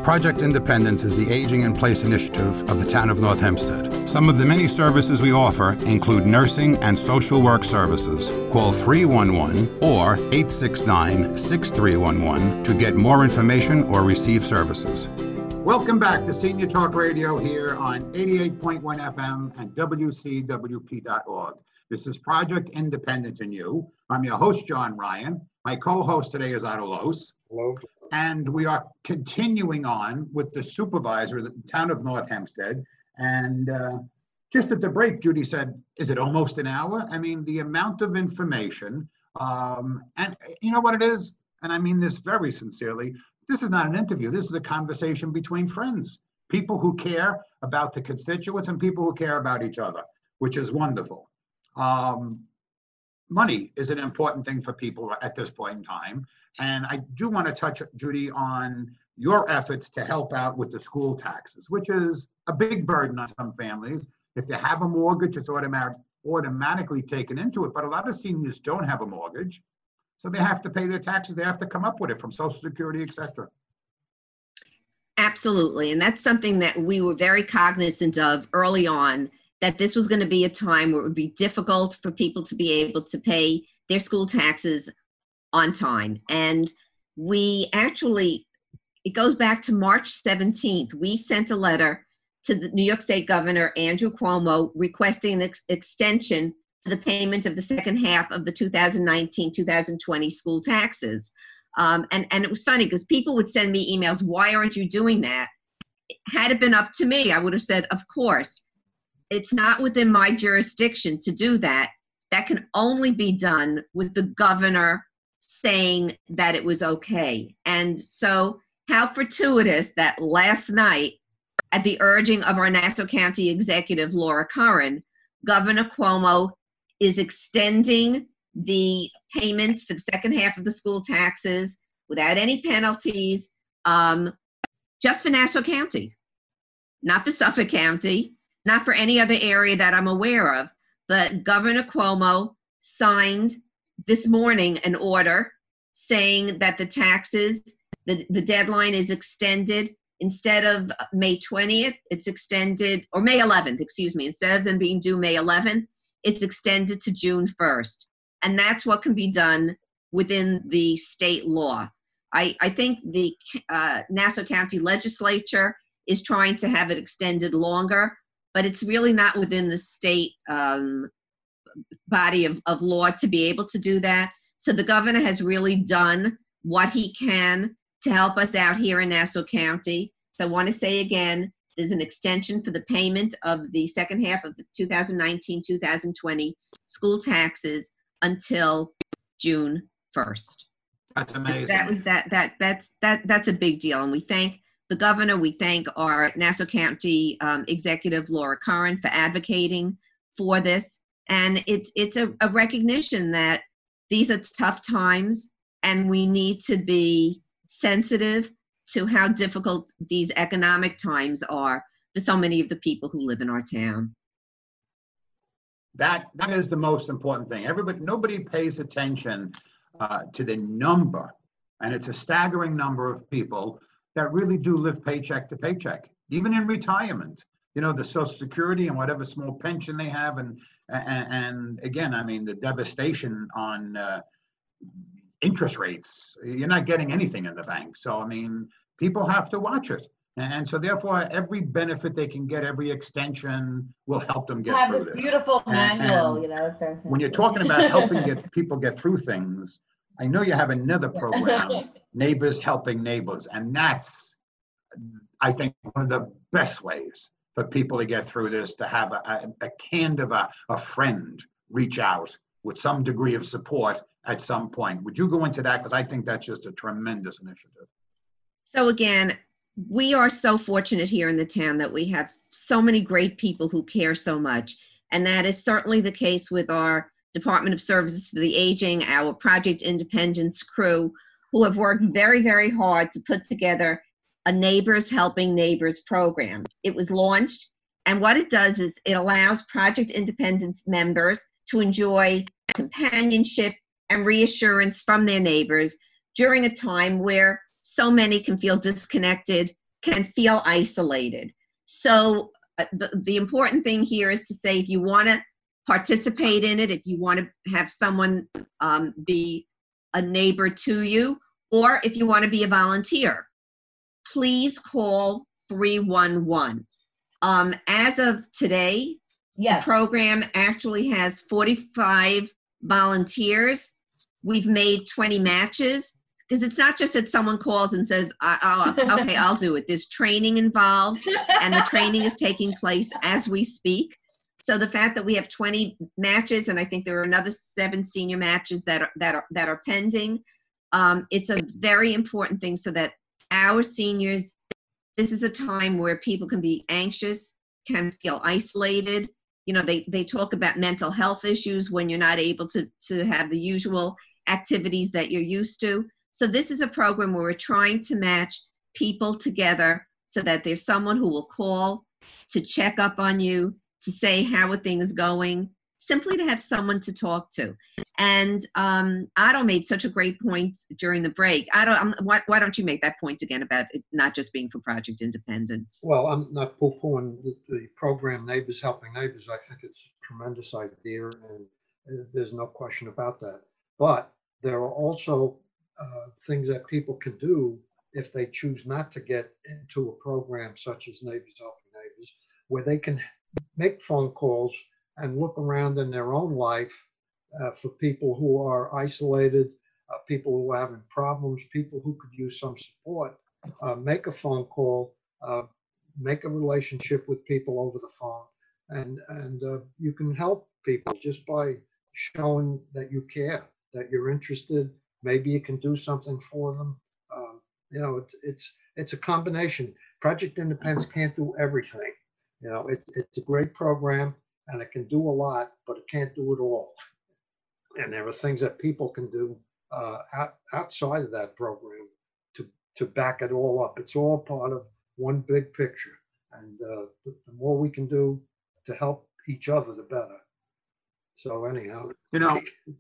Project Independence is the Aging in Place initiative of the town of North Hempstead. Some of the many services we offer include nursing and social work services. Call 311 or 869-6311 to get more information or receive services. Welcome back to Senior Talk Radio here on 88.1 FM and WCWP.org. This is Project Independence in You. I'm your host, John Ryan. My co-host today is Otto Los. Hello. And we are continuing on with the supervisor of the town of North Hempstead. And just at the break, Judy said, is it almost an hour? I mean, the amount of information, and you know what it is? And I mean this very sincerely. This is not an interview. This is a conversation between friends, people who care about the constituents and people who care about each other, which is wonderful. Money is an important thing for people at this point in time. And I do want to touch, Judy, on your efforts to help out with the school taxes, which is a big burden on some families. If you have a mortgage, it's automatically taken into it. But a lot of seniors don't have a mortgage, so they have to pay their taxes. They have to come up with it from Social Security, et cetera. Absolutely. And that's something that we were very cognizant of early on, that this was going to be a time where it would be difficult for people to be able to pay their school taxes on time. And we actually, it goes back to March 17th. We sent a letter to the New York State Governor, Andrew Cuomo, requesting an extension for the payment of the second half of the 2019-2020 school taxes. And it was funny because people would send me emails, why aren't you doing that? Had it been up to me, I would have said, of course. It's not within my jurisdiction to do that. That can only be done with the governor saying that it was okay. And so how fortuitous that last night, at the urging of our Nassau County Executive, Laura Curran, Governor Cuomo is extending the payments for the second half of the school taxes without any penalties, just for Nassau County, not for Suffolk County, not for any other area that I'm aware of. But Governor Cuomo signed this morning an order saying that the taxes, the deadline is extended. Instead of May 20th, it's extended, or May 11th, excuse me. Instead of them being due May 11th, it's extended to June 1st. And that's what can be done within the state law. I think the Nassau County Legislature is trying to have it extended longer, but it's really not within the state body of law to be able to do that. So the governor has really done what he can to help us out here in Nassau County. So I want to say again, there's an extension for the payment of the second half of the 2019-2020 school taxes until June 1st. That's amazing. That's a big deal. And we thank the governor, we thank our Nassau County Executive, Laura Curran, for advocating for this. And it's a recognition that these are tough times and we need to be sensitive to how difficult these economic times are for so many of the people who live in our town. That is the most important thing. Nobody pays attention to the number, and it's a staggering number of people that really do live paycheck to paycheck, even in retirement. You know, the Social Security and whatever small pension they have, and again, I mean, the devastation on interest rates. You're not getting anything in the bank. So, I mean, people have to watch it. And so therefore, every benefit they can get, every extension will help them get through this. Have this beautiful manual, you know. When you're talking about helping people get through things, I know you have another program, Neighbors Helping Neighbors. And that's, I think, one of the best ways for people to get through this, to have a friend reach out with some degree of support at some point. Would you go into that? Because I think that's just a tremendous initiative. So again, we are so fortunate here in the town that we have so many great people who care so much. And that is certainly the case with our Department of Services for the Aging, our Project Independence crew, who have worked very, very hard to put together a Neighbors Helping Neighbors program. It was launched, and what it does is it allows Project Independence members to enjoy companionship and reassurance from their neighbors during a time where so many can feel disconnected, can feel isolated. So the important thing here is to say, if you want to participate in it, if you want to have someone be a neighbor to you, or if you want to be a volunteer, please call 311. As of today, Yes. the program actually has 45 volunteers. We've made 20 matches, because it's not just that someone calls and says, okay, I'll do it. There's training involved, and the training is taking place as we speak. So the fact that we have 20 matches, and I think there are another 7 senior matches that are pending, it's a very important thing, so that our seniors, this is a time where people can be anxious, can feel isolated. You know, they talk about mental health issues when you're not able to have the usual activities that you're used to. So this is a program where we're trying to match people together so that there's someone who will call to check up on you, to say how are things going, simply to have someone to talk to. And Otto made such a great point during the break. Why don't you make that point again about it not just being for Project Independence? Well, I'm not poo-pooing the program Neighbors Helping Neighbors. I think it's a tremendous idea, and there's no question about that. But there are also things that people can do if they choose not to get into a program such as Neighbors Helping Neighbors, where they can make phone calls and look around in their own life for people who are isolated, people who are having problems, people who could use some support. Make a phone call, make a relationship with people over the phone, and you can help people just by showing that you care, that you're interested. Maybe you can do something for them. You know, it's a combination. Project Independence can't do everything. You know, it's a great program, and it can do a lot, but it can't do it all. And there are things that people can do outside of that program to back it all up. It's all part of one big picture. And the more we can do to help each other, the better. So anyhow. You know,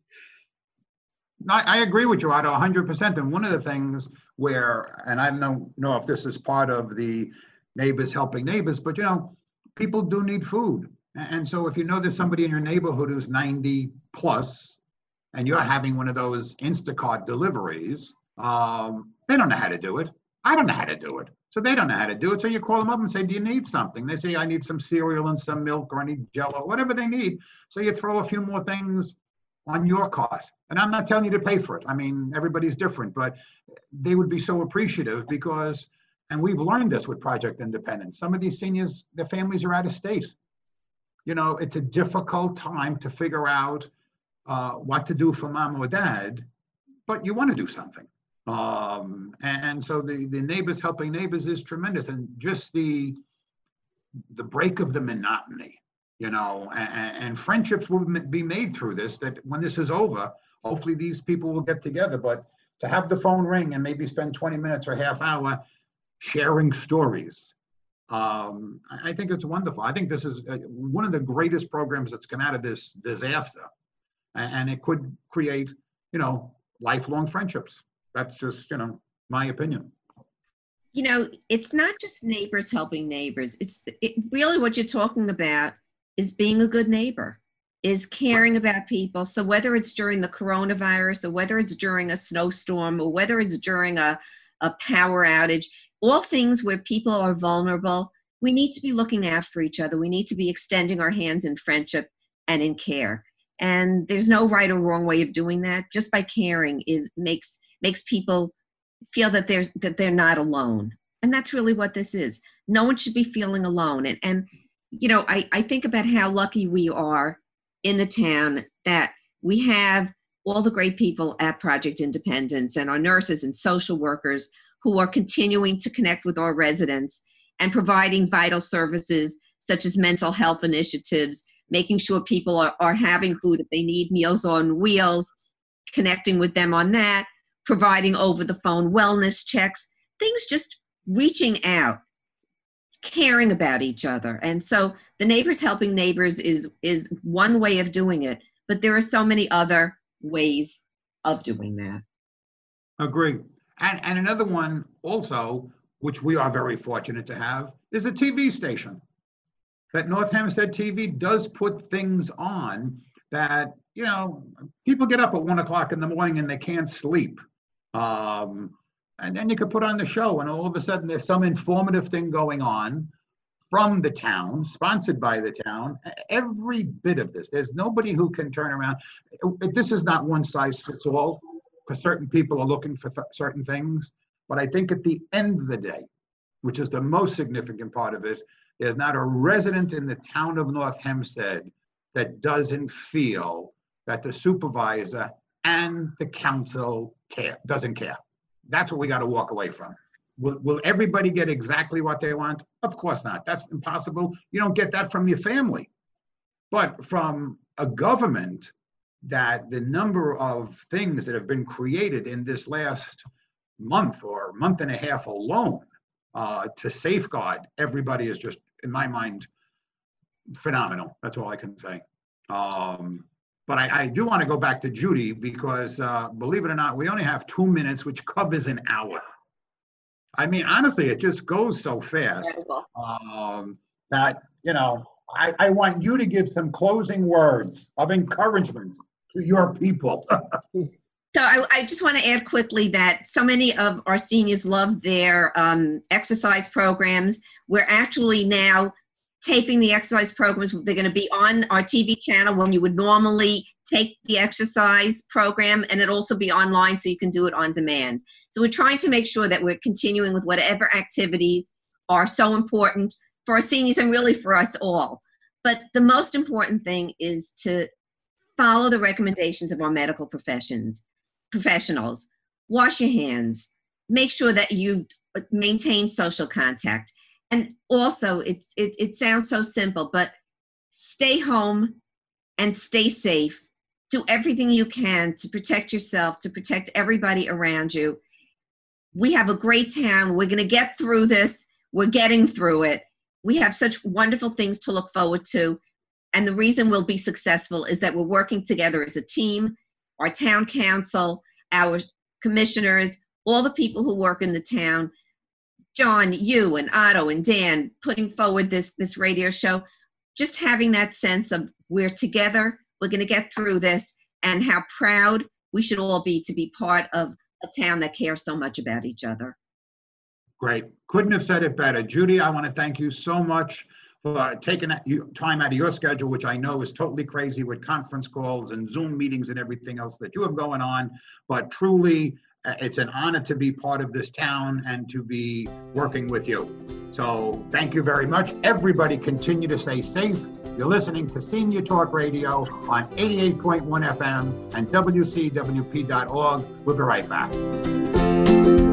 I agree with you, Otto, 100%. And one of the things where, and I don't know if this is part of the Neighbors Helping Neighbors, but, you know, people do need food. And so if you know there's somebody in your neighborhood who's 90 plus, and you're having one of those Instacart deliveries, they don't know how to do it. I don't know how to do it. So they don't know how to do it. So you call them up and say, do you need something? They say, I need some cereal and some milk, or I need Jell-O, whatever they need. So you throw a few more things on your cart. And I'm not telling you to pay for it. I mean, everybody's different, but they would be so appreciative because, and we've learned this with Project Independence, some of these seniors, their families are out of state. You know, it's a difficult time to figure out what to do for mom or dad, but you want to do something. And so the Neighbors Helping Neighbors is tremendous. And just the break of the monotony, you know, and friendships will be made through this, that when this is over, hopefully these people will get together. But to have the phone ring and maybe spend 20 minutes or half hour sharing stories, I think it's wonderful. I think this is one of the greatest programs that's come out of this disaster. And it could create, you know, lifelong friendships. That's just, you know, my opinion. You know, it's not just Neighbors Helping Neighbors. It really what you're talking about is being a good neighbor, is caring about people. So whether it's during the coronavirus, or whether it's during a snowstorm, or whether it's during a power outage, all things where people are vulnerable, we need to be looking out for each other. We need to be extending our hands in friendship and in care. And there's no right or wrong way of doing that. Just by caring makes people feel that they're not alone. And that's really what this is. No one should be feeling alone. And you know, I think about how lucky we are in the town that we have all the great people at Project Independence and our nurses and social workers who are continuing to connect with our residents and providing vital services such as mental health initiatives, making sure people are having food if they need Meals on Wheels, connecting with them on that, providing over-the-phone wellness checks, things just reaching out, caring about each other. And so the Neighbors Helping Neighbors is one way of doing it, but there are so many other ways of doing that. Agree. And another one also, which we are very fortunate to have, is a TV station. That North Hempstead TV does put things on that, you know, people get up at 1 o'clock in the morning and they can't sleep. And then you could put on the show and all of a sudden there's some informative thing going on from the town, sponsored by the town. Every bit of this, there's nobody who can turn around. This is not one size fits all, because certain people are looking for certain things. But I think at the end of the day, which is the most significant part of it, there's not a resident in the town of North Hempstead that doesn't feel that the supervisor and the council doesn't care. That's what we got to walk away from. Will everybody get exactly what they want? Of course not. That's impossible. You don't get that from your family. But from a government, that the number of things that have been created in this last month or month and a half alone to safeguard everybody is just, in my mind, phenomenal. That's all I can say. But I do want to go back to Judy because, believe it or not, we only have 2 minutes, which covers an hour. I mean, honestly, it just goes so fast that, you know, I want you to give some closing words of encouragement to your people. So I just want to add quickly that so many of our seniors love their exercise programs. We're actually now taping the exercise programs. They're going to be on our TV channel when you would normally take the exercise program, and it'll also be online so you can do it on demand. So we're trying to make sure that we're continuing with whatever activities are so important for our seniors and really for us all. But the most important thing is to follow the recommendations of our medical professionals. Wash your hands. Make sure that you maintain social contact. And also, it sounds so simple, but stay home and stay safe. Do everything you can to protect yourself, to protect everybody around you. We have a great town. We're going to get through this. We're getting through it. We have such wonderful things to look forward to. And the reason we'll be successful is that we're working together as a team, our town council, our commissioners, all the people who work in the town, John, you and Otto and Dan putting forward this radio show, just having that sense of we're together, we're going to get through this, and how proud we should all be to be part of a town that cares so much about each other. Great. Couldn't have said it better. Judy, I want to thank you so much for taking time out of your schedule, which I know is totally crazy with conference calls and Zoom meetings and everything else that you have going on. But truly, it's an honor to be part of this town and to be working with you. So thank you very much. Everybody continue to stay safe. You're listening to Senior Talk Radio on 88.1 FM and WCWP.org. We'll be right back.